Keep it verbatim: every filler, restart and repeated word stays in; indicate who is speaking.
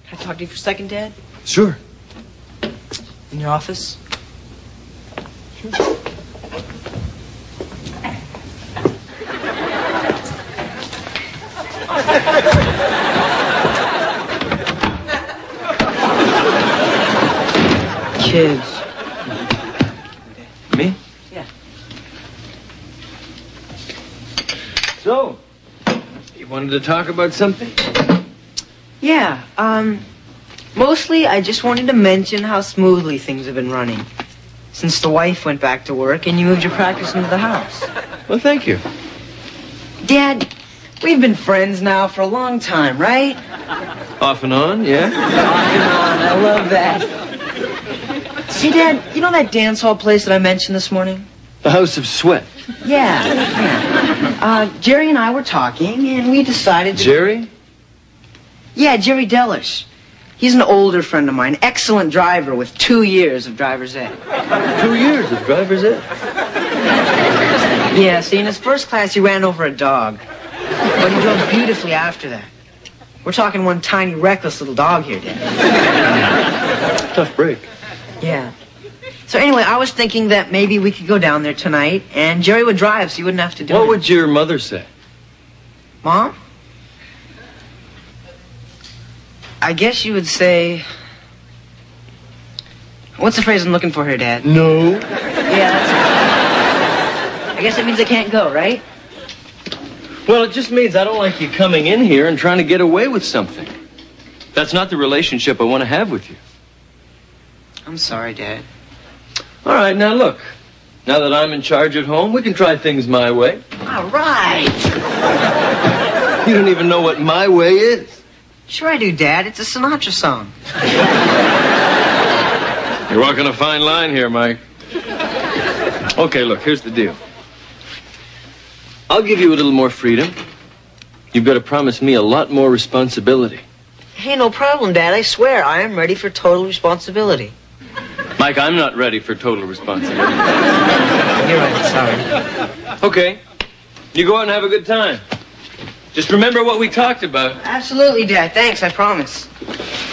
Speaker 1: Can I talk to you for a second, Dad?
Speaker 2: Sure.
Speaker 1: In your office? Kids.
Speaker 2: Me?
Speaker 1: Yeah.
Speaker 2: So, you wanted to talk about something?
Speaker 1: Yeah, um, mostly I just wanted to mention how smoothly things have been running since the wife went back to work and you moved your practice into the house.
Speaker 2: Well, thank you.
Speaker 1: Dad, we've been friends now for a long time, right?
Speaker 2: Off and on, yeah?
Speaker 1: Off and on, I love that. Hey, Dad, you know that dance hall place that I mentioned this morning?
Speaker 2: The House of Sweat.
Speaker 1: Yeah, yeah. Uh, Jerry and I were talking, and we decided to...
Speaker 2: Jerry?
Speaker 1: Yeah, Jerry Dellish. He's an older friend of mine, excellent driver with two years of driver's ed.
Speaker 2: Two years of driver's ed?
Speaker 1: Yeah, see, in his first class, he ran over a dog. But he drove beautifully after that. We're talking one tiny, reckless little dog here, Dad.
Speaker 2: Tough break.
Speaker 1: Yeah. So anyway, I was thinking that maybe we could go down there tonight, and Jerry would drive so you wouldn't have to do it.
Speaker 2: What would your mother say?
Speaker 1: Mom? I guess you would say... What's the phrase I'm looking for here, Dad?
Speaker 2: No.
Speaker 1: Yeah, that's right. I guess it means I can't go, right?
Speaker 2: Well, it just means I don't like you coming in here and trying to get away with something. That's not the relationship I want to have with you.
Speaker 1: I'm sorry, Dad.
Speaker 2: All right, now look. Now that I'm in charge at home, we can try things my way.
Speaker 1: All right.
Speaker 2: You don't even know what my way is.
Speaker 1: Sure I do, Dad. It's a Sinatra song.
Speaker 2: You're walking a fine line here, Mike. Okay, look, here's the deal. I'll give you a little more freedom. You've got to promise me a lot more responsibility.
Speaker 1: Hey, no problem, Dad. I swear I am ready for total responsibility.
Speaker 2: Mike, I'm not ready for total responsibility.
Speaker 1: You're right, sorry.
Speaker 2: Okay. You go out and have a good time. Just remember what we talked about.
Speaker 1: Absolutely, Dad. Thanks, I promise.